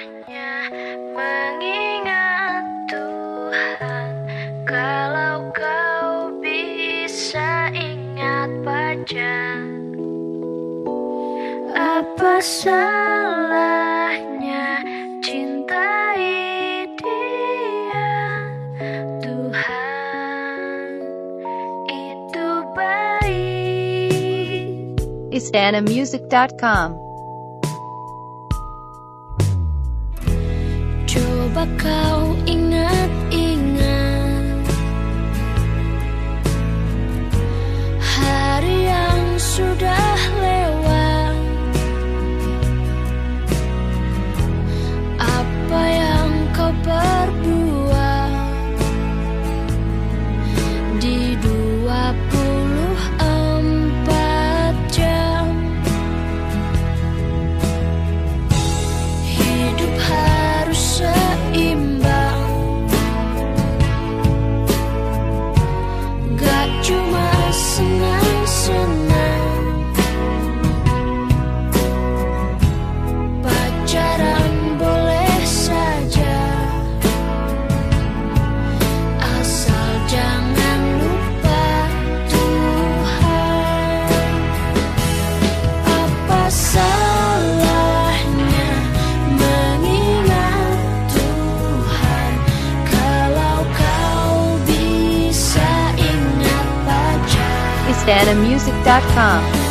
mengingat Tuhan. Kalau kau bisa ingat pajak, apa salahnya cintai dia? Tuhan itu baik. istanamusic.com. Coba kau ingat-ingat hari yang sudah lewat, apa yang kau perbuat di 24 jam. Hidup harus seimbang, gak cuma senang-senang. Pacaran boleh saja, asal jangan lupa Tuhan. Apa salahnya mengingat Tuhan? Kalau kau bisa ingat pajak, istanamusic.com.